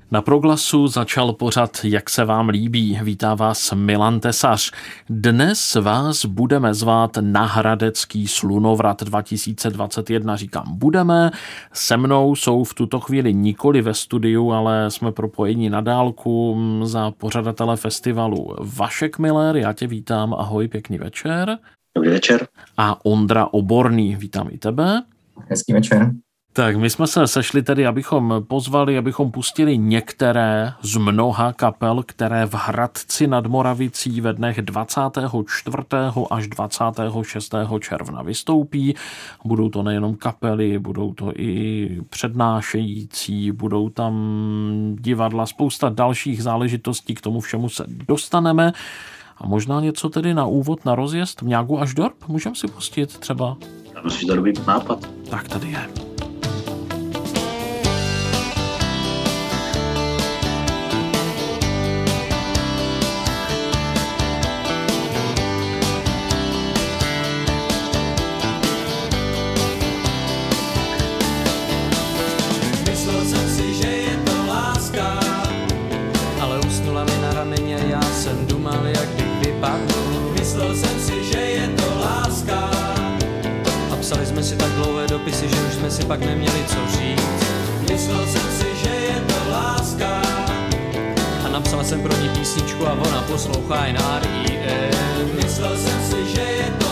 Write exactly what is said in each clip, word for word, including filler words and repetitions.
Na Proglasu začal pořad Jak se vám líbí. Vítá vás Milan Tesař. Dnes vás budeme zvát na Hradecký slunovrat dva tisíce dvacet jedna. Říkám budeme. Se mnou jsou v tuto chvíli nikoli ve studiu, ale jsme propojeni na dálku za pořadatele festivalu Vašek Miller. Já tě vítám. Ahoj, pěkný večer. Dobrý večer. A Ondra Oborný. Vítám i tebe. Hezký večer. Tak my jsme se sešli tedy, abychom pozvali, abychom pustili některé z mnoha kapel, které v Hradci nad Moravicí ve dnech dvacátého čtvrtého až dvacátého šestého června vystoupí. Budou to nejenom kapely, budou to i přednášející, budou tam divadla, spousta dalších záležitostí, k tomu všemu se dostaneme. A možná něco tedy na úvod, na rozjezd Mňágu až Dorp? Můžeme si pustit třeba? Já myslím, že to dobrý nápad. Tak tady je. Dopisy, že už jsme si pak neměli co říct. Myslel jsem si, že je to láska. A napsal jsem pro ní písničku a ona poslouchá jen R I M. Myslel jsem si, že je to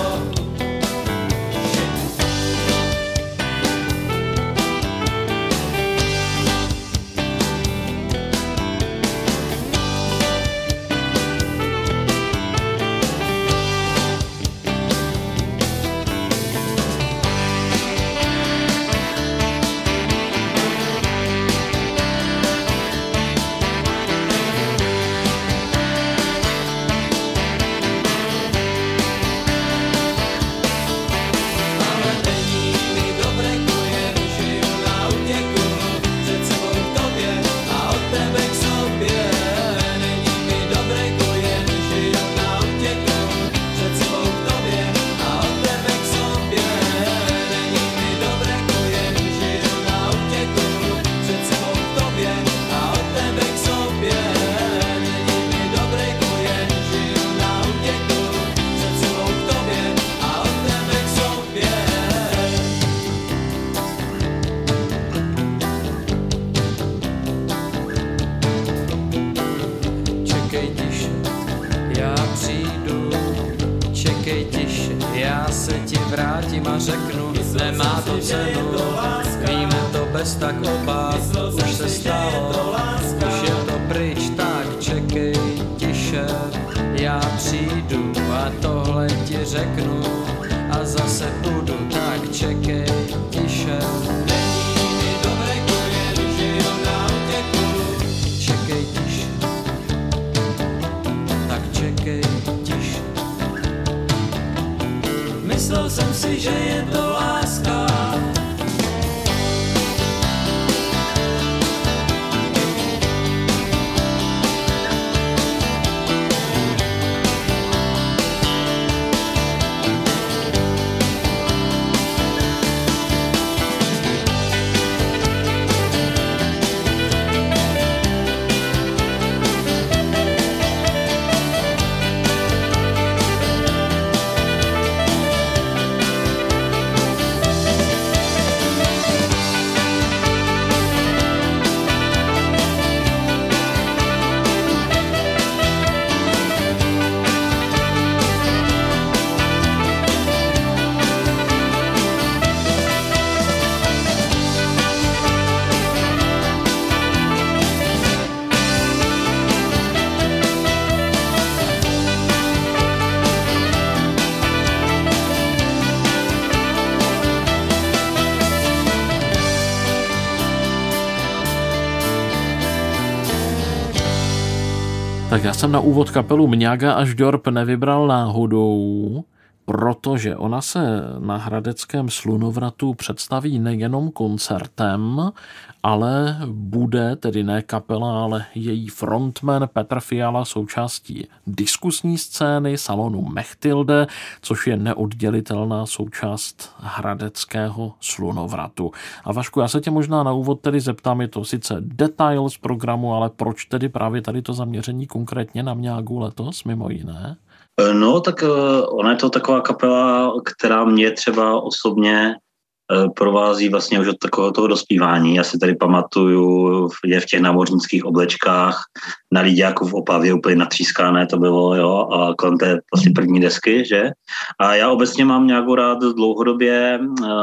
Tak já jsem na úvod kapelu Mňága až Dorp nevybral náhodou. protože ona se na hradeckém Slunovratu představí nejenom koncertem, ale bude, tedy ne kapela, ale její frontman Petr Fiala součástí diskusní scény salonu Mechtilde, což je neoddělitelná součást hradeckého Slunovratu. A Vašku, já se tě možná na úvod tedy zeptám, je to sice detail z programu, ale proč tedy právě tady to zaměření konkrétně na Mňágu letos, mimo jiné? No, tak ona je to taková kapela, která mě třeba osobně provází vlastně už od takového toho dospívání. Já si tady pamatuju, je v těch námořnických oblečkách, na Liďáku v Opavě, úplně natřískané to bylo, jo, a kolem té vlastně první desky, že? A já obecně mám nějakou rád dlouhodobě,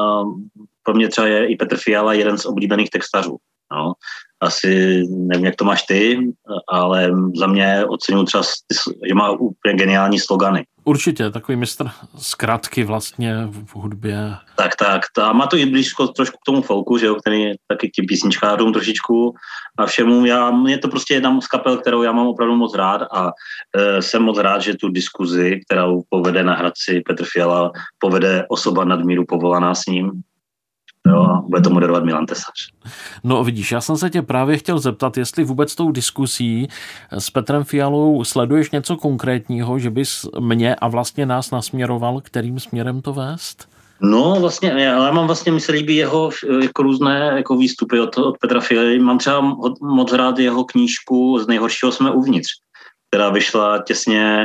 pro mě třeba je i Petr Fiala jeden z oblíbených textařů, no. Asi nevím, jak to máš ty, ale za mě oceňuji třeba, že má úplně geniální slogany. Určitě, takový mistr zkratky vlastně v hudbě. Tak, tak. A má to i blízko trošku k tomu folku, že jo, který je taky tím písničkářům trošičku a všemu. Já, mě to prostě jedna z kapel, kterou já mám opravdu moc rád a e, jsem moc rád, že tu diskuzi, kterou povede na Hradci Petr Fiala, povede osoba nadmíru povolaná s ním. Jo, bude to moderovat Milan Tesař. No vidíš, já jsem se tě právě chtěl zeptat, jestli vůbec tou diskusí s Petrem Fialou sleduješ něco konkrétního, že bys mě a vlastně nás nasměroval, kterým směrem to vést? No vlastně, já mám vlastně, mi se líbí jeho jako různé jako výstupy od, od Petra Fialy. Mám třeba moc rád jeho knížku Z nejhoršího jsme uvnitř, která vyšla těsně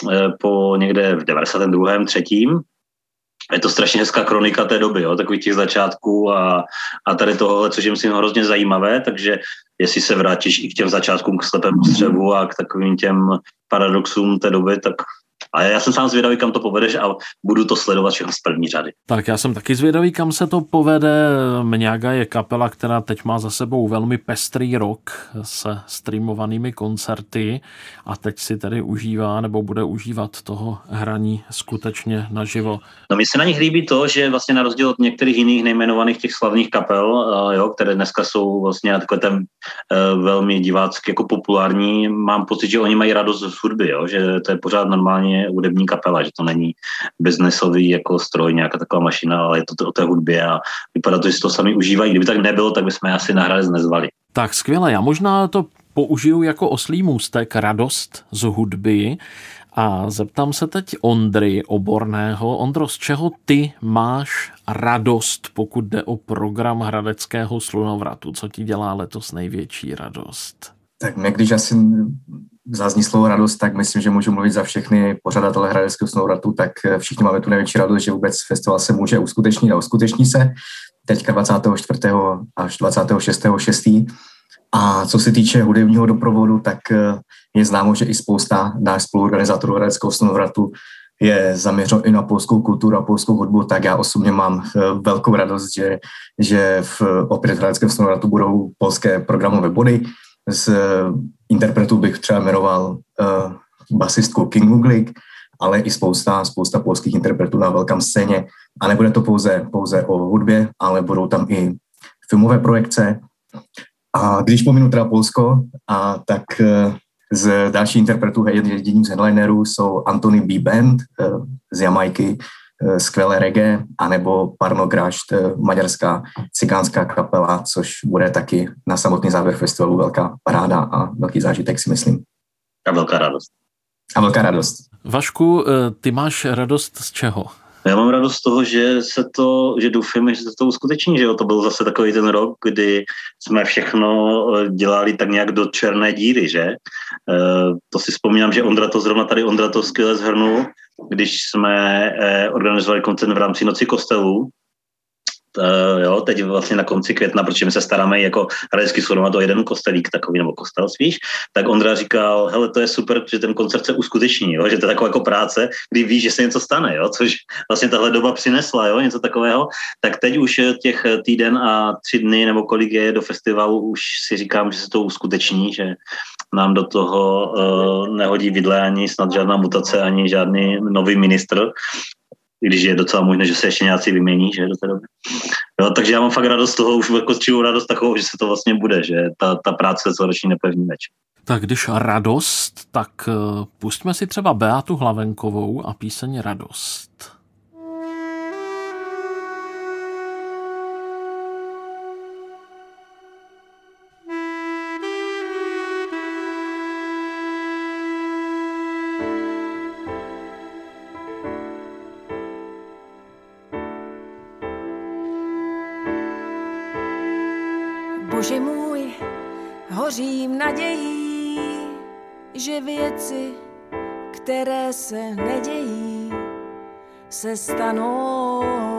po někde v devadesátém druhém třetím Je to strašně hezká kronika té doby, jo, takových těch začátků a, a tady tohle, což je myslím hrozně zajímavé, takže jestli se vrátíš i k těm začátkům, k slepému střevu a k takovým těm paradoxům té doby, tak a já jsem sám zvědavý, kam to povedeš a budu to sledovat všechno z první řady. Tak já jsem taky zvědavý, kam se to povede. Mňága je kapela, která teď má za sebou velmi pestrý rok se streamovanými koncerty a teď si tedy užívá nebo bude užívat toho hraní skutečně naživo. No mi se na nich líbí to, že vlastně na rozdíl od některých jiných nejmenovaných těch slavných kapel, jo, které dneska jsou vlastně takové ten uh, velmi divácky jako populární, mám pocit, že oni mají radost z hudby, jo, že to je pořád normálně hudební kapela, že to není biznesový jako stroj, nějaká taková mašina, ale je to o té hudbě a vypadá to, že si to sami užívají. Kdyby tak nebylo, tak bychom asi na Hradec nezvali. Tak skvěle, já možná to použiju jako oslí můstek, radost z hudby a zeptám se teď Ondry Oborného. Ondro, z čeho ty máš radost, pokud jde o program Hradeckého Slunovratu? Co ti dělá letos největší radost? Tak mě, když asi zazní slovo radost, tak myslím, že můžu mluvit za všechny pořadatele Hradeckého Slunovratu, tak všichni máme tu největší radost, že vůbec festival se může uskutečnit a uskuteční se teďka dvacátého čtvrtého až dvacátého šestého šestého A co se týče hudebního doprovodu, tak je známo, že i spousta náš spoluorganizátorů Hradeckého Slunovratu je zaměřen i na polskou kulturu a polskou hudbu, tak já osobně mám velkou radost, že, že v, opět v Hradeckém Slunovratu budou polské programové body. Z interpretů bych třeba jmenoval uh, basistku King Uglik, ale i spousta, spousta polských interpretů na velkém scéně. A nebude to pouze, pouze o hudbě, ale budou tam i filmové projekce. A když pominu teda Polsko, a tak uh, z dalších interpretů jedním z headlinerů jsou Antony B. Band uh, z Jamajky, skvělé reggae, anebo Parno Grašt, maďarská cikánská kapela, což bude taky na samotný závěr festivalu velká paráda a velký zážitek, si myslím. A velká radost. A velká radost. Vašku, ty máš radost z čeho? Já mám radost z toho, že se to, že doufám, že se to uskuteční, že jo, to byl zase takový ten rok, kdy jsme všechno dělali tak nějak do černé díry, že? E, to si vzpomínám, že Ondra to zrovna tady, Ondra to skvěle shrnul, když jsme e, organizovali koncert v rámci Noci kostelů, Uh, jo, teď vlastně na konci května, protože my se staráme jako Hradecký Slunovrad o jeden kostelík takový, nebo kostel spíš, tak Ondra říkal, hele, to je super, že ten koncert se uskuteční, jo, že to je taková jako práce, kdy víš, že se něco stane, jo, což vlastně tahle doba přinesla, jo, něco takového, tak teď už těch týden a tři dny, nebo kolik je do festivalu, už si říkám, že se to uskuteční, že nám do toho uh, nehodí vidle ani snad žádná mutace, ani žádný nový ministr, když je docela možné, že se ještě nějací vymění, že do té doby. Jo, takže já mám fakt radost z toho, už jako čivou radost takovou, že se to vlastně bude, že ta, ta práce celoroční nepevní meč. Tak když radost, tak uh, pustíme si třeba Beatu Hlavenkovou a píseň Radost. Bože můj, hořím nadějí, že věci, které se nedějí, se stanou.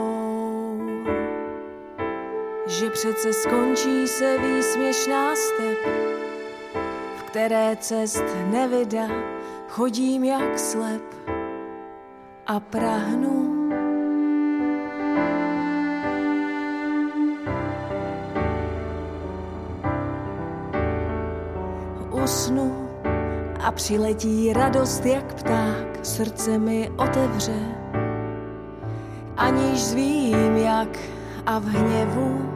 Že přece skončí se výsměšná step, v které cest nevydá, chodím jak slep a prahnu. Usnu a přiletí radost jak pták, srdce mi otevře, aniž zvím jak a v hněvu.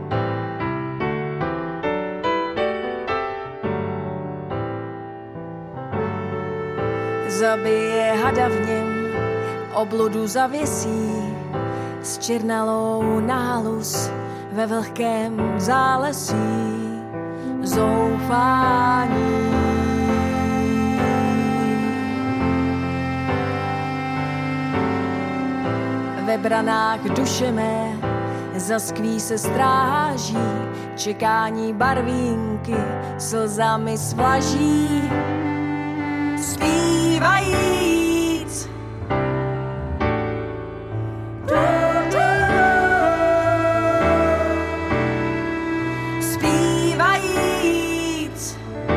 Zabije hada v něm, obludu zavěsí, s černalou náluz ve vlhkém zálesí zoufání. Ve branách duše mé zaskví se stráží, čekání barvínky slzami svlaží. Zpívajíc Zpívajíc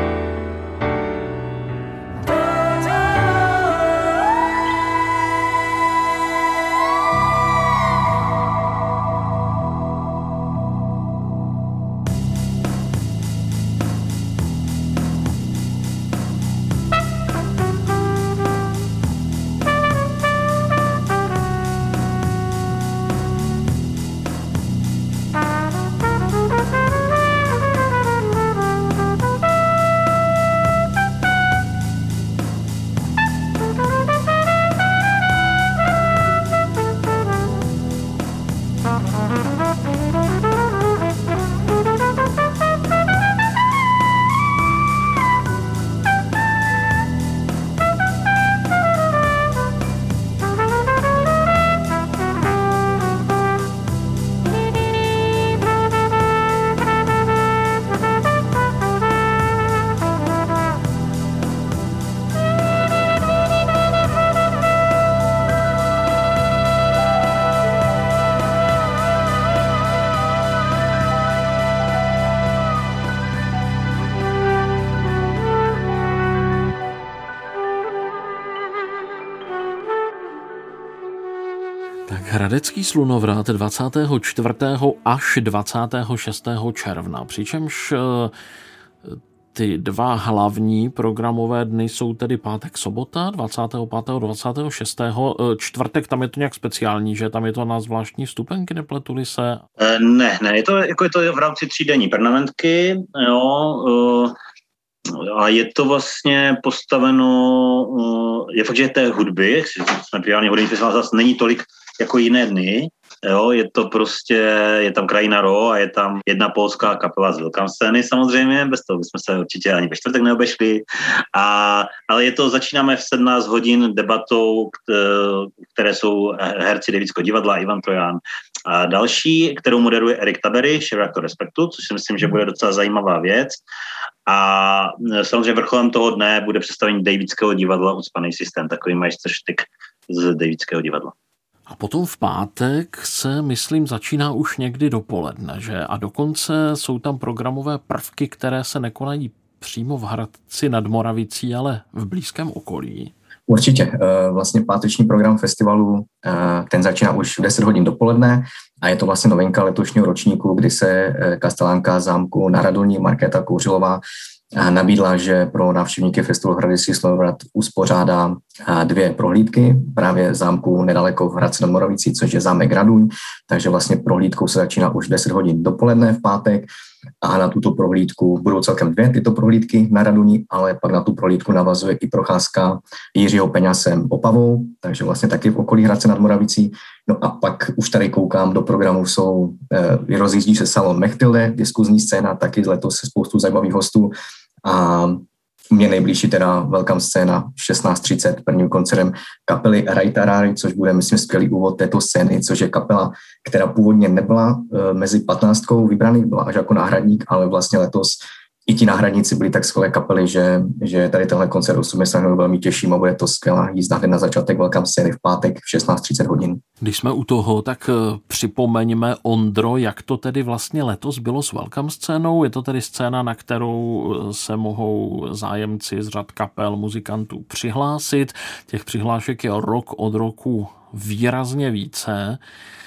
Hradecký slunovrat dvacátého čtvrtého až dvacátého šestého června, přičemž ty dva hlavní programové dny jsou tedy pátek, sobota, dvacátého pátého dvacátého šestého Čtvrtek, tam je to nějak speciální, že tam je to na zvláštní vstupenky, nepletuli se? Ne, ne, je to, jako je to v rámci třídenní permanentky, jo, a je to vlastně postaveno, je fakt, že té hudby, jsme primárně hudební festival, zase není tolik jako jiné dny, jo, je to prostě, je tam Krajina Ro a je tam jedna polská kapela z Welcome scény samozřejmě, bez toho bychom se určitě ani ve čtvrtek neobešli, a, ale je to, začínáme v sedmnáct hodin debatou, které jsou herci Davidského divadla, Ivan Trojan a další, kterou moderuje Erik Tabery, šéfredaktor Respektu, což si myslím, že bude docela zajímavá věc. A samozřejmě vrcholem toho dne bude představení Davidského divadla Ucpaný systém, takový majstrštyk z Davidského divadla. A potom v pátek se, myslím, začíná už někdy dopoledne, že? A dokonce jsou tam programové prvky, které se nekonají přímo v Hradci nad Moravicí, ale v blízkém okolí. Určitě. Vlastně páteční program festivalu, ten začíná už v deset hodin dopoledne a je to vlastně novinka letošního ročníku, kdy se kastelánka zámku na Radolní Markéta Kouřilová nabídla, že pro návštěvníky festivalu Hradecký slunovrat uspořádá dvě prohlídky právě zámku nedaleko v Hradci nad Moravicí, což je zámek Raduň, takže vlastně prohlídkou se začíná už deset hodin dopoledne v pátek a na tuto prohlídku budou celkem dvě tyto prohlídky na Raduni, ale pak na tu prohlídku navazuje i procházka Jiřího Peňasem Opavou, takže vlastně taky v okolí Hradce nad Moravicí. No a pak už tady koukám do programu, jsou, eh, rozjíždí se salon Mechtilde, diskuzní scéna, taky letos se spoustu zajímavých hostů a Mě nejbližší teda Welcome scéna šestnáct třicet prvním koncertem kapely Rajtarari, což bude, myslím, skvělý úvod této scény, což je kapela, která původně nebyla e, mezi patnáctkou vybraných, byla až jako náhradník, ale vlastně letos i ti náhradníci byli tak skvělé kapely, že, že tady tenhle koncert osobně se velmi těším a bude to skvělá jízda hned na začátek Welcome scény v pátek v šestnáct třicet hodin. Když jsme u toho, tak připomeňme, Ondro, jak to tedy vlastně letos bylo s Welcome scénou. Je to tedy scéna, na kterou se mohou zájemci z řad kapel, muzikantů přihlásit. Těch přihlášek je rok od roku výrazně více.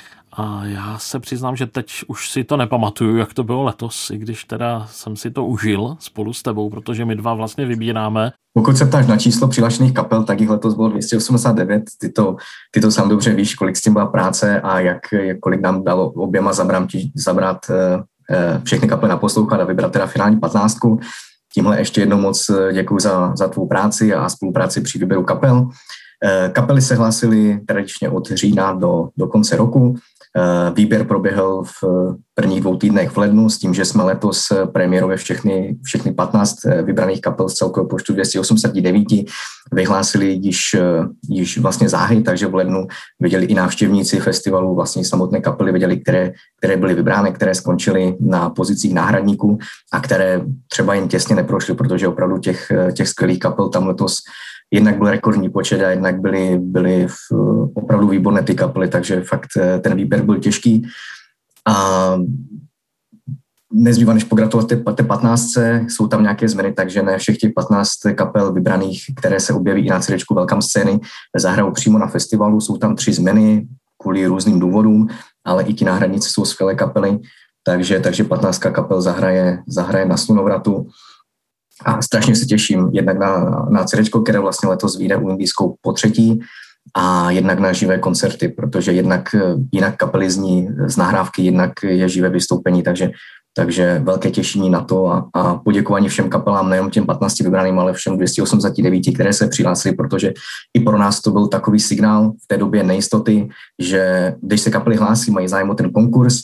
A já se přiznám, že teď už si to nepamatuju, jak to bylo letos, i když teda jsem si to užil spolu s tebou, protože my dva vlastně vybíráme. Pokud se ptáš na číslo přihlášených kapel, tak jich letos bylo dvě stě osmdesát devět. Ty to, ty to sám dobře víš, kolik s tím byla práce a jak, kolik nám dalo oběma zabrat, zabrat všechny kapely naposlouchat a vybrat teda finální patnáctku. Tímhle ještě jednou moc děkuji za, za tvou práci a spolupráci při výběru kapel. Kapely se hlásily tradičně od října do, do konce roku. Výběr proběhl v prvních dvou týdnech v lednu s tím, že jsme letos premiérově všechny, všechny patnáct vybraných kapel z celkového počtu dvě stě osmdesát devět vyhlásili již, již vlastně záhy, takže v lednu viděli i návštěvníci festivalu, vlastně samotné kapely viděli, které, které byly vybrány, které skončily na pozicích náhradníků a které třeba jen těsně neprošly, protože opravdu těch, těch skvělých kapel tam letos jednak byl rekordní počet a jednak byly, byly v, opravdu výborné ty kapely, takže fakt ten výběr byl těžký. A nezbývá než pogratulovat té, té patnáctce, jsou tam nějaké změny, takže ne všech těch patnáct kapel vybraných, které se objeví i na CDčku Welcome scény, zahrajou přímo na festivalu, jsou tam tři změny kvůli různým důvodům, ale i ti náhradníci jsou skvělé kapely, takže, takže patnáctka kapel zahraje, zahraje na Slunovratu. A strašně se těším jednak na, na CDčko, které vlastně letos vyjde u Indijskou po třetí a jednak na živé koncerty, protože jednak jinak kapely zní z nahrávky, jednak je živé vystoupení, takže, takže velké těšení na to a, a poděkování všem kapelám, nejen těm patnácti vybraným, ale všem dvě stě osmdesát devět, které se přihlásily, protože i pro nás to byl takový signál v té době nejistoty, že když se kapely hlásí, mají zájem o ten konkurs,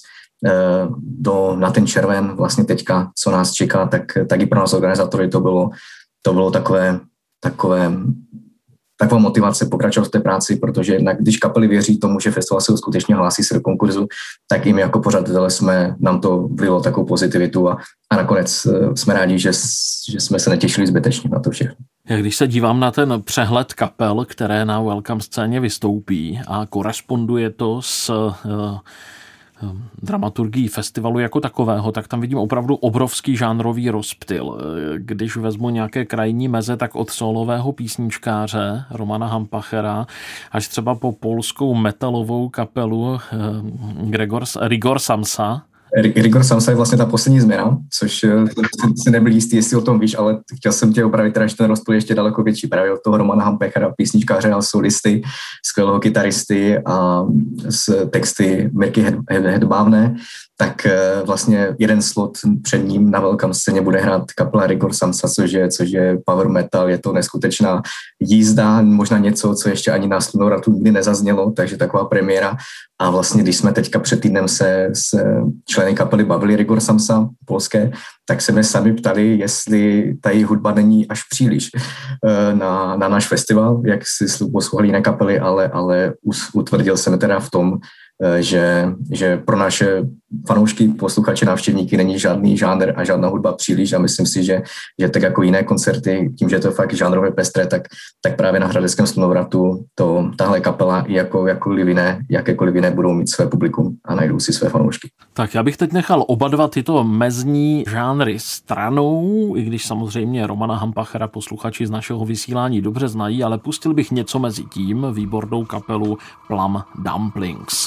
Do, na ten červen vlastně teďka, co nás čeká, tak, tak i pro nás organizátory to bylo, to bylo takové, takové, taková motivace pokračovat v té práci, protože jednak když kapely věří tomu, že festival se skutečně hlásí se do konkurzu, tak i my jako pořadatelé jsme, nám to vlilo takovou pozitivitu a, a nakonec jsme rádi, že, že jsme se netěšili zbytečně na to všechno. Jak když se dívám na ten přehled kapel, které na Welcome scéně vystoupí a koresponduje to s uh, dramaturgii festivalu jako takového, tak tam vidím opravdu obrovský žánrový rozptyl. Když vezmu nějaké krajní meze, tak od solového písničkáře Romana Hampachera až třeba po polskou metalovou kapelu Gregor, Rigor Samsa. Rigor Samsa je vlastně ta poslední změna, což si nebyl jistý, jestli o tom víš, ale chtěl jsem tě opravit, teda, že ten rozptyl ještě daleko větší. Právě od toho Romana Hampachera, písničkáře a solisty, skvělého kytaristy a s texty Mirky Hedbávné, tak vlastně jeden slot před ním na Welcome scéně bude hrát kapela Rigor Samsa, což je, což je power metal, je to neskutečná jízda, možná něco, co ještě ani na Slunovratu nikdy nezaznělo, takže taková premiéra. A vlastně, když jsme teďka před týdnem se s členy kapely bavili Rigor Samsa polské, tak se mě sami ptali, jestli ta její hudba není až příliš na, na náš festival, jak si poslouchali jiné kapely, ale, ale utvrdil jsem teda v tom, že, že pro naše fanoušky, posluchače, návštěvníky není žádný žánr a žádná hudba příliš a myslím si, že, že tak jako jiné koncerty, tím, že to je fakt žánrové pestré, tak, tak právě na Hradeckém Slunovratu to, tahle kapela i jako, jakkoliv jiné, jakékoliv jiné budou mít své publikum a najdou si své fanoušky. Tak já bych teď nechal oba dva tyto mezní žánry stranou, i když samozřejmě Romana Hampachera posluchači z našeho vysílání dobře znají, ale pustil bych něco mezi tím, výbornou kapelu Plum Dumplings.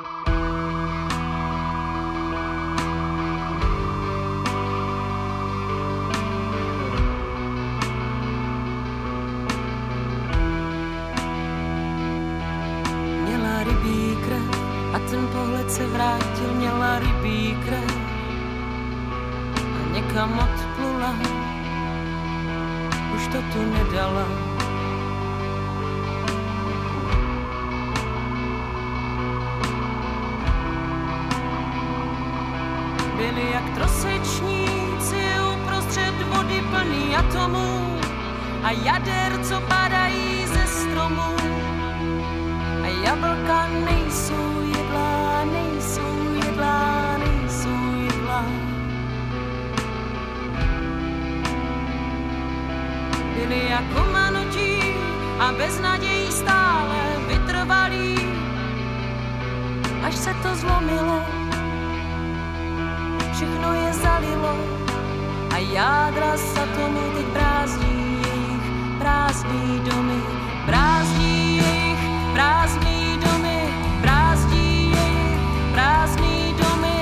Se vrátil, měla rybí krev a někam odplula, už to tu nedala. Byli jak trosečníci uprostřed vody plný atomů, a jader, co padají ze stromů. A jablka nejsou jedlá, nejsou jedlá, nejsou jedlá. Byli jako manutí a bez nadějí stále vytrvalí, až se to zlomilo, všechno je zalilo a jádra satomu teď brázdí jejich prázdný domy, brázdí jejich prázdný domy, brázdí jejich prázdný domy.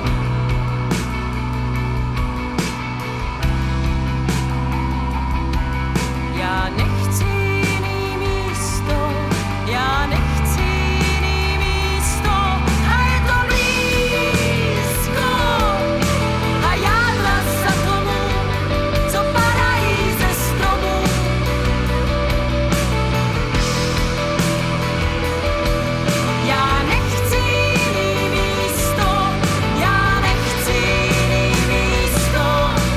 Já nechci jiný místo, já nechci jiný místo a je to blízko a jádra satomu, co padají ze stromů. Já nechci jiný místo, já nechci jiný místo.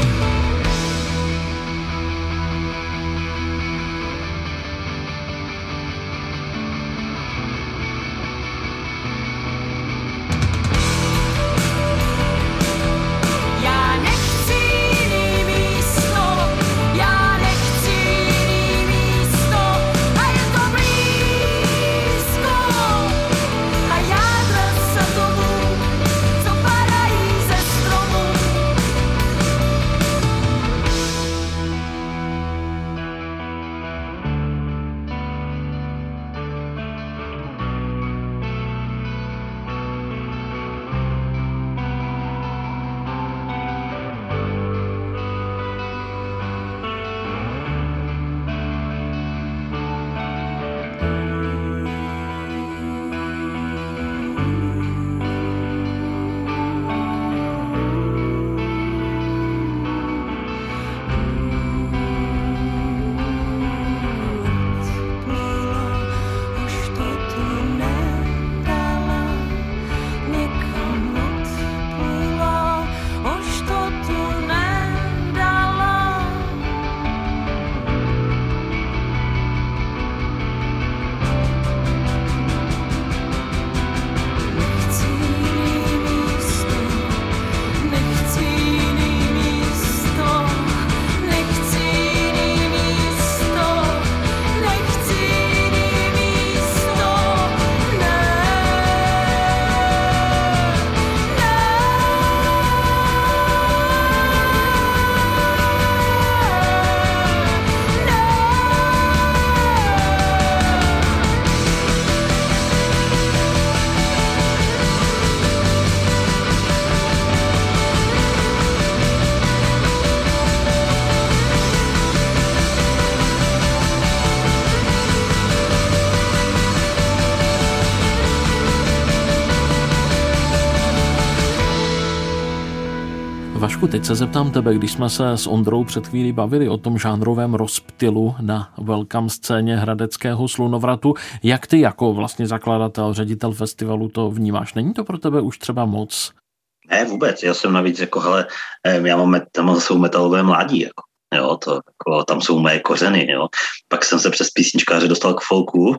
Já nechci jiný místo, já nechci jiný místo a je to blízko a jádra satomu, co padají ze stromů. Už to tu nedala, někam odplula, už to tu nedala. Nechci jiný místo, nechci jiný místo, nechci jiný místo, nechci jiný místo, ne, Vašku, teď se zeptám tebe, když jsme se s Ondrou před chvílí bavili o tom žánrovém rozptylu na welcome scéně hradeckého Slunovratu. Jak ty jako vlastně zakladatel, ředitel festivalu to vnímáš? Není to pro tebe už třeba moc? Ne, vůbec. Já jsem navíc jako, hele, já mám, met, tam jsou metalové mládí, jako. Jo, to, jako, tam jsou moje kořeny, jo. Pak jsem se přes písničkáře dostal k folku,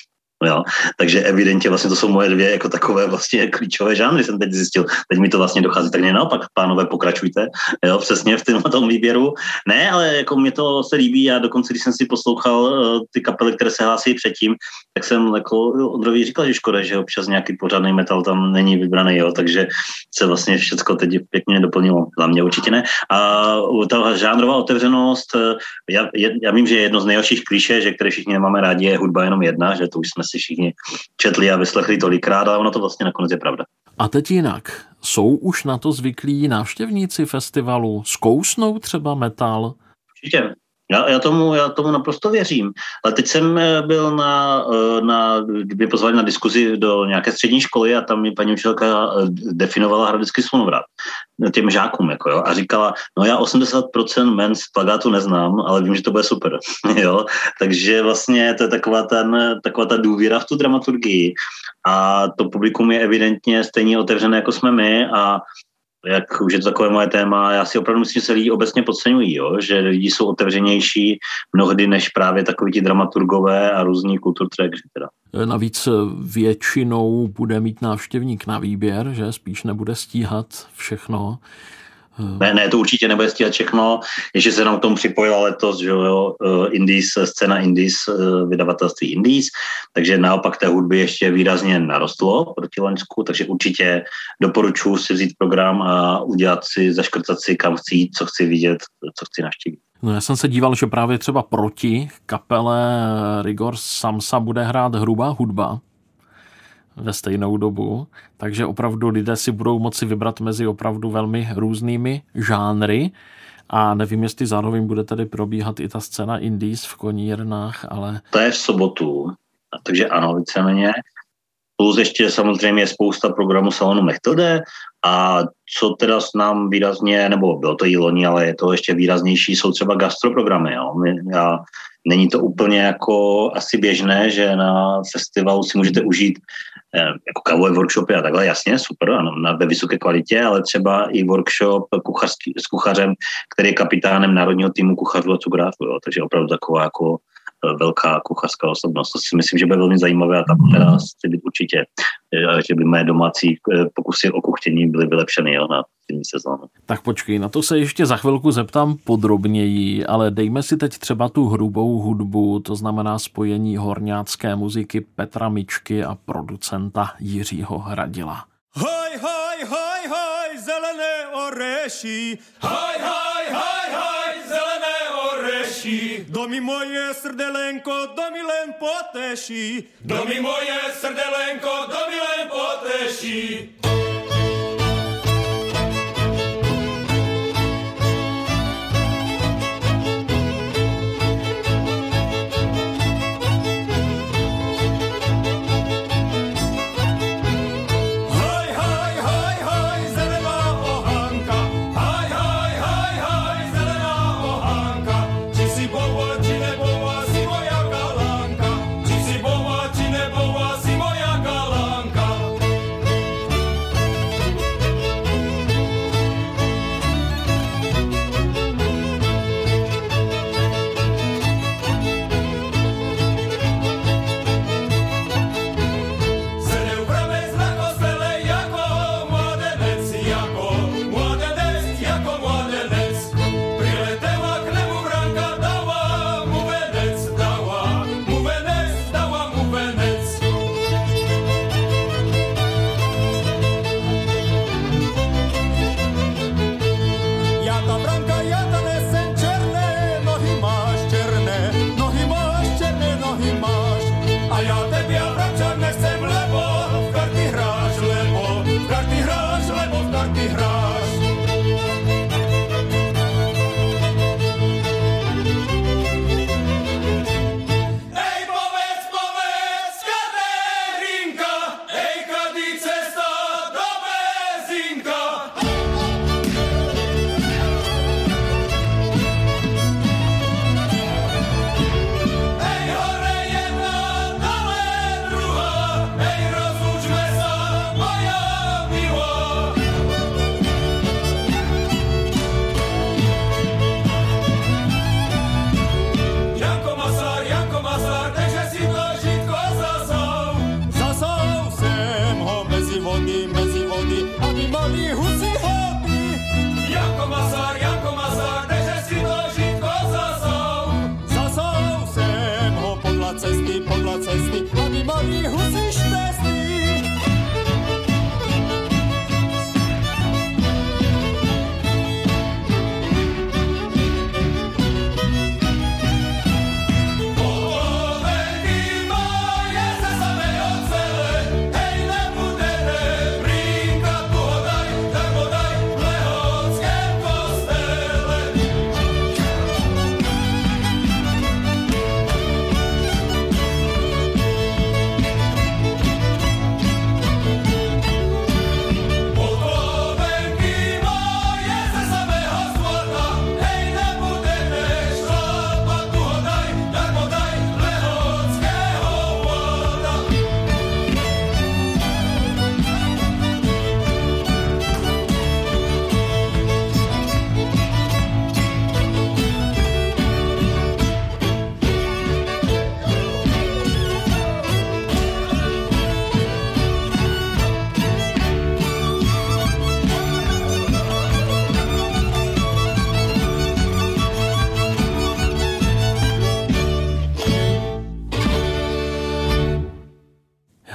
jo, takže evidentně vlastně to jsou moje dvě jako takové vlastně klíčové žánry, jsem teď zjistil. Teď mi to vlastně dochází, tak naopak, pánové, pokračujte, jo, přesně v tom, tom výběru. Ne, ale jako mě to se líbí a dokonce, když jsem si poslouchal uh, ty kapely, které se hlásí předtím, tak jsem jako Ondrovi říkal, že škoda, že občas nějaký pořádný metal tam není vybraný, jo, takže se vlastně všecko teď pěkně doplnilo. Za mě určitě ne. A ta žánrová otevřenost, já, já vím, že je jedno z nejhorších klišé, že které všichni nemáme rádi, je hudba jenom jedna, že to už jsme si všichni četli a vyslechli tolikrát, ale ono to vlastně nakonec je pravda. A teď jinak. Jsou už na to zvyklí návštěvníci festivalu? Zkousnou třeba metal? Určitě. Já, já, tomu, já tomu naprosto věřím. Ale teď jsem byl na, na mě pozvali na diskuzi do nějaké střední školy a tam mi paní učitelka definovala hradecký Slunovrat těm žákům, jako jo, a říkala, no já osmdesát procent men z plagátu neznám, ale vím, že to bude super, jo, takže vlastně to je taková, ten, taková ta důvěra v tu dramaturgii a to publikum je evidentně stejně otevřené, jako jsme my a jak už je to takové moje téma, já si opravdu myslím, že se lidi obecně podceňují, jo? Že lidi jsou otevřenější mnohdy než právě takoví ti dramaturgové a různí kulturtrekři teda. Navíc většinou bude mít návštěvník na výběr, že spíš nebude stíhat všechno. Ne, ne, to určitě nebude stíhat všechno. Ještě se nám k tomu připojila letos, že jo, Indies, scéna Indies, vydavatelství Indies, takže naopak té hudby ještě výrazně narostlo proti loňsku, takže určitě doporučuji si vzít program a udělat si, zaškrtat si, kam chci jít, co chci vidět, co chci navštívit. No, já jsem se díval, že právě třeba proti kapele Rigor Samsa bude hrát hrubá hudba ve stejnou dobu, takže opravdu lidé si budou moci vybrat mezi opravdu velmi různými žánry a nevím, jestli zároveň bude tady probíhat i ta scéna Indies v Konírnách, ale... To je v sobotu, takže ano, víceméně. Plus ještě samozřejmě je spousta programů salonu Metode a co teda s nám výrazně, nebo bylo to i loni, ale je to ještě výraznější, jsou třeba gastroprogramy. Jo. Já, není to úplně jako asi běžné, že na festivalu si můžete užít eh, jako kavové workshopy a takhle, jasně, super, ano, na, ve vysoké kvalitě, ale třeba i workshop kuchařský, s kuchařem, který je kapitánem národního týmu kuchařů a cukrářů, jo. Takže opravdu taková jako velká kuchařská osobnost. To si myslím, že bude velmi zajímavé a tam teda chci být určitě, že by mé domácí pokusy o kuchtění byly vylepšeny, jo, na první sezónu. Tak počkej, na to se ještě za chvilku zeptám podrobněji, ale dejme si teď třeba tu hrubou hudbu, to znamená spojení horňácké muziky Petra Mičky a producenta Jiřího Hradila. Hoj, hoj, hoj, hoj, zelené oreši, hoj, hoj, hoj, hoj, zelené oreši, do mi moje srdelenko, do mi len poteší, do mi moje srdelenko, do mi len poteší.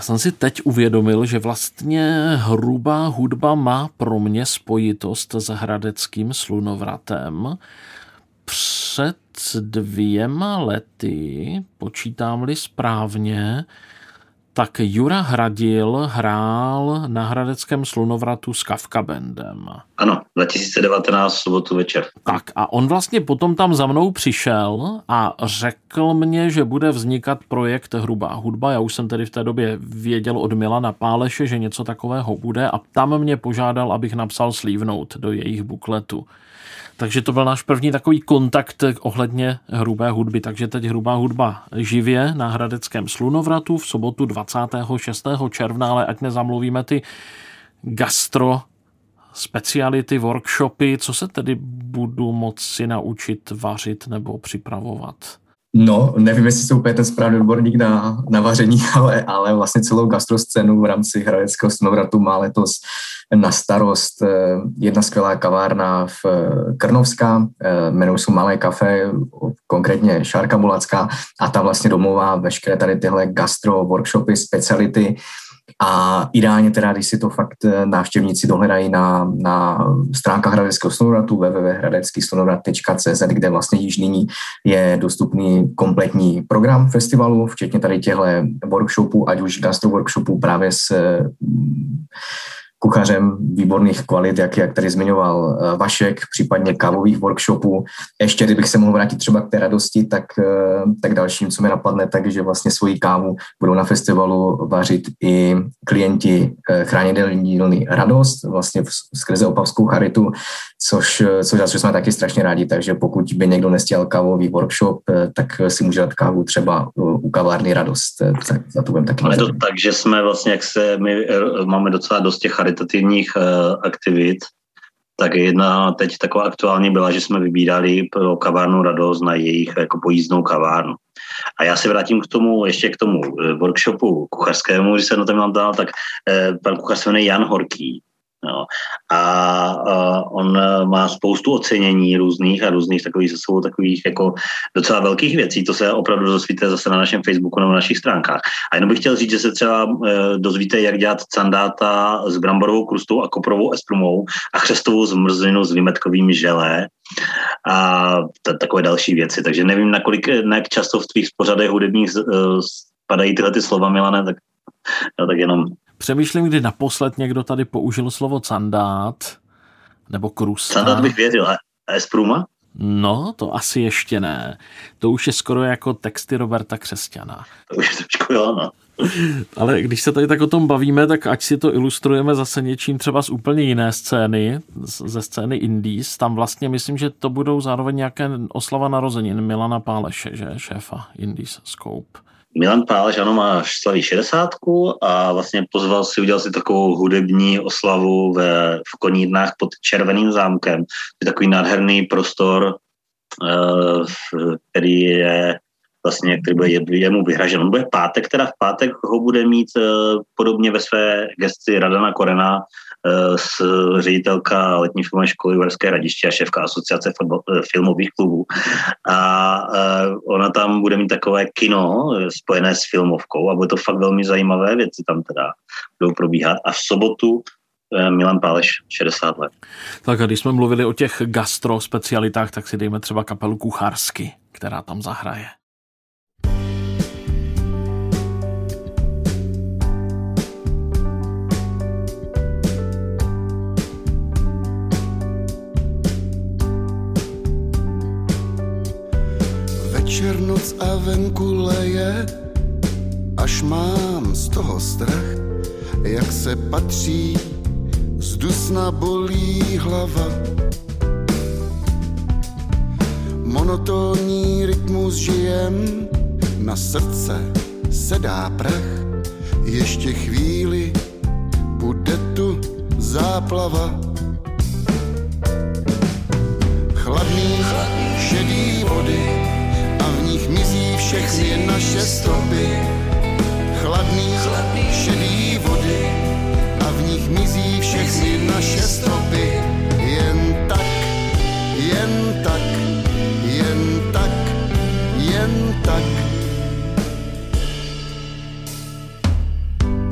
jsem si teď uvědomil, že vlastně hrubá hudba má pro mě spojitost s hradeckým slunovratem. Před dvěma lety, počítám-li správně, tak Jura Hradil hrál na hradeckém slunovratu s Kafka bandem. Ano, dva tisíce devatenáct, sobotu večer. Tak a on vlastně potom tam za mnou přišel a řekl mě, že bude vznikat projekt Hrubá hudba. Já už jsem tedy v té době věděl od Milana Páleše, že něco takového bude a tam mě požádal, abych napsal sleeve note do jejich bukletu. Takže to byl náš první takový kontakt ohledně hrubé hudby. Takže teď Hrubá hudba živě na hradeckém slunovratu v sobotu dvacátého šestého června, ale ať nezamluvíme ty gastro speciality, workshopy. Co se tedy budu moci naučit vařit nebo připravovat? No, nevím, jestli jsem úplně ten správný odborník na, na vaření, ale, ale vlastně celou gastroscénu v rámci hradeckého slunovratu má letos na starost jedna skvělá kavárna v Krnovská, jmenují se Malé kafe, konkrétně Šárka Bulacká, a ta vlastně domluvá veškeré tady tyhle gastro workshopy, speciality. A ideálně teda, když si to fakt návštěvníci dohledají na, na stránkách hradeckého slunovratu w w w tečka hradecký slunovrat tečka c z, kde vlastně již nyní je dostupný kompletní program festivalu, včetně tady těchto workshopů, ať už gastro workshopů právě s kuchařem výborných kvalit, jak, jak tady zmiňoval Vašek, případně kávových workshopů. Ještě, kdybych se mohl vrátit třeba k té radosti, tak, tak dalším, co mi napadne, takže vlastně svoji kávu budou na festivalu vařit i klienti chráněné dílny Radost, vlastně skrze Opavskou charitu, což, což zase jsme taky strašně rádi, takže pokud by někdo nestěl kávový workshop, tak si může dát kávu třeba u kavárny Radost. Tak za to budeme taky. Ale to tak, že jsme vlastně, jak se my máme docela dost těch charitativních uh, aktivit, tak jedna teď taková aktuální byla, že jsme vybírali pro kavárnu Radost na jejich jako pojízdnou kavárnu. A já se vrátím k tomu, ještě k tomu workshopu kuchařskému, když se na tom mám dal, tak eh, pan kuchař se jmenuje Jan Horký. No. A, a on má spoustu ocenění různých a různých takových, jsou takových jako docela velkých věcí. To se opravdu dozvíte zase na našem Facebooku nebo na našich stránkách. A jenom bych chtěl říct, že se třeba e, dozvíte, jak dělat candáta s bramborovou krustou a koprovou esprumou a chřestovou zmrzlinu s vymetkovým želé a t- takové další věci. Takže nevím, nakolik, jak často v tvých pořadech hudebních e, padají tyhle ty slova, Milane, tak, no, tak jenom... Přemýšlím, kdy naposled někdo tady použil slovo candát nebo krusta. Candát bych věřil, a espruma? No, to asi ještě ne. To už je skoro jako texty Roberta Křesťana. To už je trošku, jo, no. Ale když se tady tak o tom bavíme, tak ať si to ilustrujeme zase něčím třeba z úplně jiné scény, ze scény Indies. Tam vlastně myslím, že to budou zároveň nějaké oslava narozenin Milana Páleše, že? Šéfa Indies Scope. Milan Páleš, ano, má slaví šedesátku a vlastně pozval si, udělal si takovou hudební oslavu ve, v Konírnách pod Červeným zámkem. Je takový nádherný prostor, který je vlastně, který bude jemu vyhražen. On bude pátek, teda v pátek ho bude mít podobně ve své gesci Radana Korena, s ředitelka letní filmové školy Uherské Hradiště a šéfka asociace fotbal, filmových klubů. A ona tam bude mít takové kino spojené s filmovkou a bude to fakt velmi zajímavé věci tam teda budou probíhat. A v sobotu Milan Páleš, šedesát let. Tak a když jsme mluvili o těch gastro specialitách, tak si dejme třeba kapelu Kucharsky, která tam zahraje. Večer, noc a venku leje, až mám z toho strach, jak se patří, z dusna bolí hlava. Monotónní rytmus žijem, na srdce sedá prach, ještě chvíli bude tu záplava. Chladný, chladný šedý vody, mizí všechny naše stopy. Chladný, chladný, šedý vody a v nich mizí všechny naše stopy. Jen tak, jen tak, jen tak, jen tak.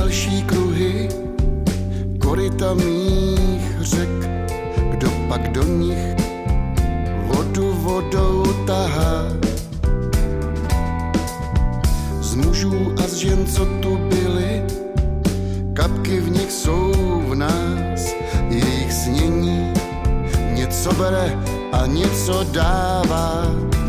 další kruhy, koryta mých řek, kdo pak do nich vodu vodou tahá. Z mužů a z žen, co tu byli, kapky v nich jsou v nás, jejich snění něco bere a něco dává.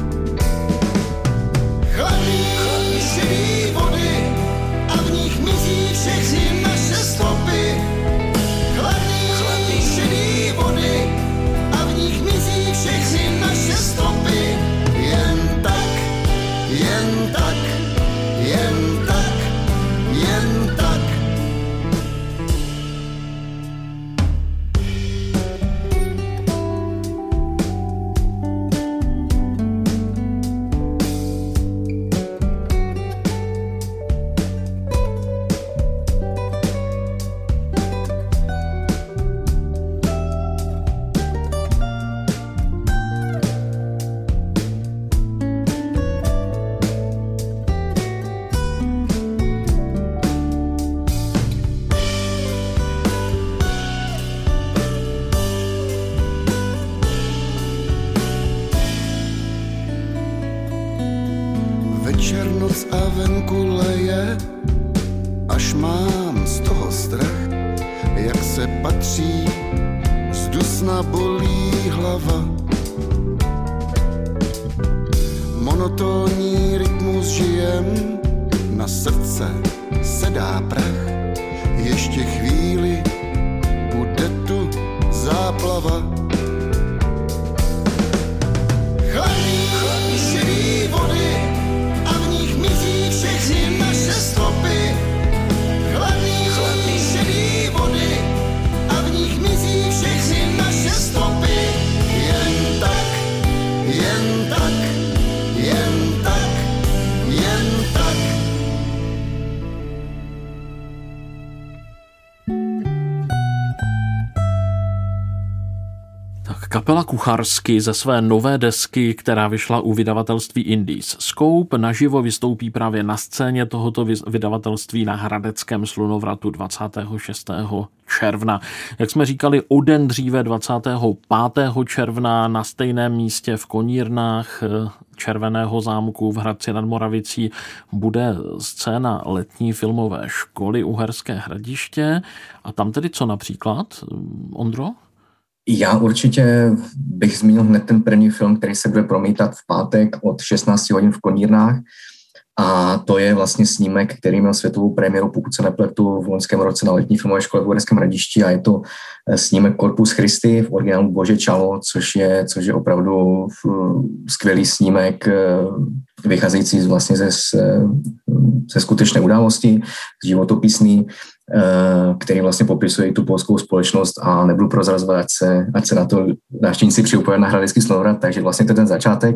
Chladný, chladný šedý vody a v nich mizí všechny naše stopy. Chladný, chladný šedý vody a v nich mizí všechny naše stopy. Jen tak, jen tak, jen tak, jen tak. Černoc a venku leje, až mám z toho strach, jak se patří, z dusna bolí hlava. Monotónní rytmus žijem, na srdce sedá prach, ještě chvíli bude tu záplava. Chladný, chladný šedý vody a v nich mizí všechny naše stopy. Chladný, chladný šedý vody a v nich mizí všechny naše stopy. Jen tak, jen tak, jen tak, jen tak. Kapela Kucharsky ze své nové desky, která vyšla u vydavatelství Indies Scope, naživo vystoupí právě na scéně tohoto vydavatelství na Hradeckém slunovratu dvacátého šestého června. Jak jsme říkali, o den dříve dvacátého pátého června na stejném místě v Konírnách Červeného zámku v Hradci nad Moravicí bude scéna letní filmové školy Uherské Hradiště. A tam tedy co například, Ondro? Já určitě bych zmínil hned ten první film, který se bude promítat v pátek od šestnáct hodin v Konírnách. A to je vlastně snímek, který měl světovou premiéru, pokud se nepletu, v loňském roce na letní filmové škole v Uherském Hradišti, a je to snímek Corpus Christi v originálu Bože čalo, což je, což je opravdu skvělý snímek, vycházející vlastně ze, ze skutečné události, životopisný, který vlastně popisuje tu polskou společnost, a nebudu prozrazovat, ať se, ať se na to návštěvníci přiupojí na Hradecký slunovrat, takže vlastně to je ten začátek.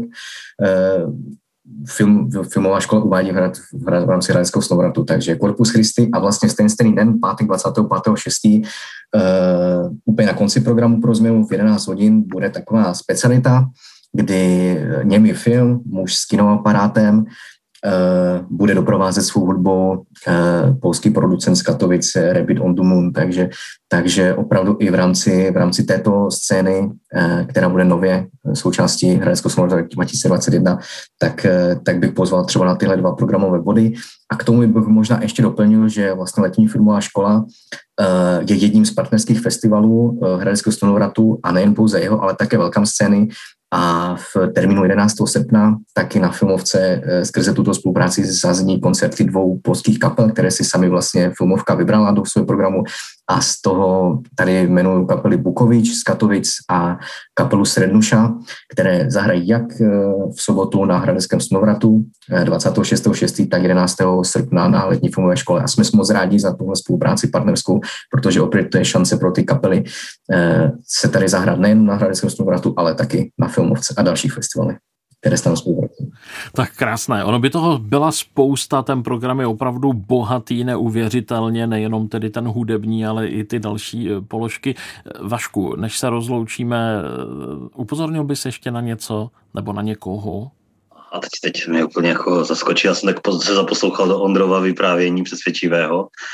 Film, filmová škola uvádí v, hrad, v, hrad, v rámci Hradeckého slunovratu, takže Corpus Christi, a vlastně ten stejný den, pátek dvacátého pátého šestého Uh, úplně na konci programu pro změnu v jedenáct hodin bude taková specialita, kdy němý film, muž s kinoaparátem, uh, bude doprovázet svou hudbou uh, polský producent z Katovic Rabbit on the Moon, takže, takže opravdu i v rámci, v rámci této scény, uh, která bude nově součástí Hradeckého slunovratu dva tisíce dvacet jedna, tak, uh, tak bych pozval třeba na tyhle dva programové body. A k tomu bych možná ještě doplnil, že vlastně letní filmová škola je jedním z partnerských festivalů Hradeckého slunovratu, a nejen pouze jeho, ale také Welcome scény. A v termínu jedenáctého srpna taky na filmovce skrze tuto spolupráci zazní koncerty dvou polských kapel, které si sami vlastně filmovka vybrala do svého programu, a z toho tady jmenuji kapely Bukovič z Katovic a kapelu Srednuša, které zahrají jak v sobotu na Hradeckém slunovratu dvacátého šestého šestého tak jedenáctého srpna na letní filmové škole. A jsme moc rádi za tuhle spolupráci partnerskou, protože opět to je šance pro ty kapely se tady zahrát nejen na Hradeckém slunovratu, ale taky na filmovce a dalších festivalech, které se tam spolupracují. Tak krásné. Ono by toho byla spousta, ten program je opravdu bohatý, neuvěřitelně, nejenom tedy ten hudební, ale i ty další položky. Vašku, než se rozloučíme, upozornil bys ještě na něco nebo na někoho? A teď, teď mě úplně jako zaskočil, já jsem tak se zaposlouchal do Ondrova vyprávění přesvědčivého,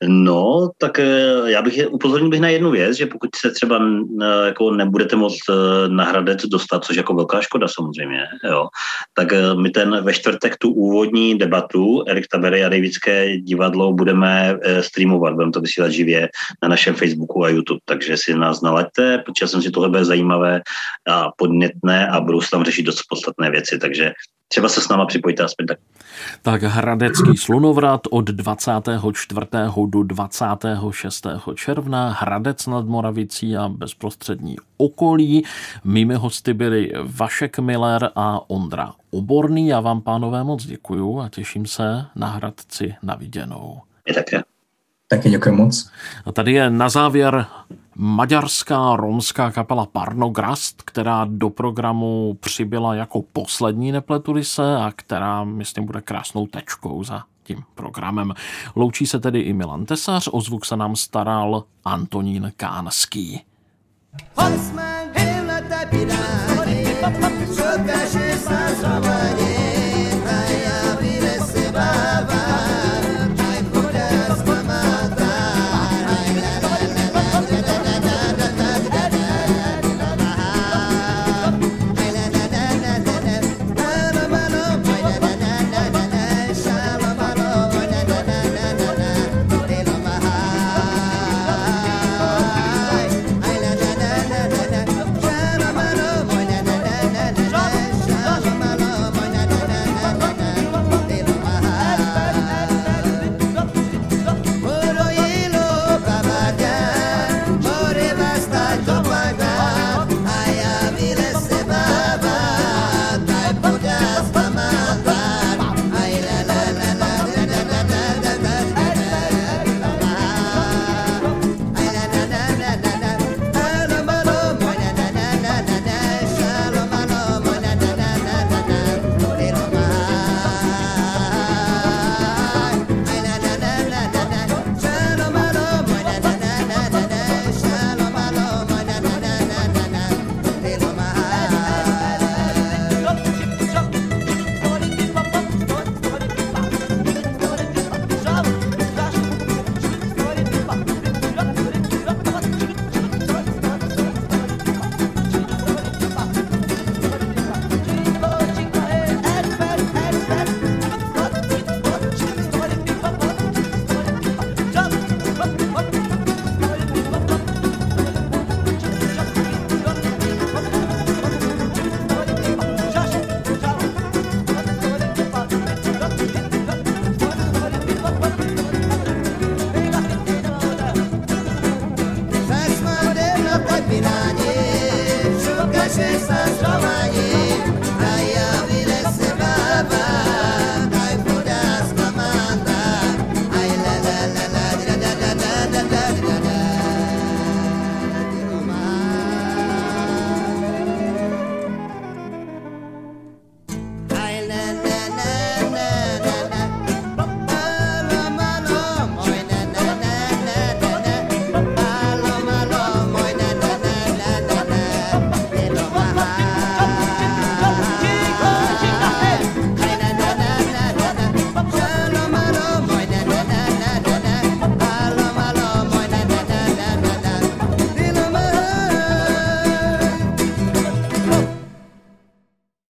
No, tak já bych je, upozornil bych na jednu věc, že pokud se třeba jako nebudete moct na Hradec dostat, což jako velká škoda samozřejmě, jo, tak my ten ve čtvrtek tu úvodní debatu Erik Tabery a Davidské divadlo budeme streamovat, budeme to vysílat živě na našem Facebooku a YouTube, takže si nás nalaďte, protože jsem si tohle bude zajímavé a podnětné a budou se tam řešit dost podstatné věci, takže třeba se s náma připojte aspoň tak. Tak Hradecký slunovrat od dvacátého čtvrtého do dvacátého šestého června, Hradec nad Moravicí a bezprostřední okolí. Mými hosty byli Vašek Miller a Ondra Oborný. Já vám, pánové, moc děkuju a těším se na Hradci na viděnou. Je také. Taky děkuji moc. A tady je na závěr maďarská romská kapela Parnograst, která do programu přibyla jako poslední, nepletu-li se, a která, myslím, bude krásnou tečkou za tím programem. Loučí se tedy i Milan Tesař, o zvuk se nám staral Antonín Kánský. Piráni, šuka, že sa zrovanie.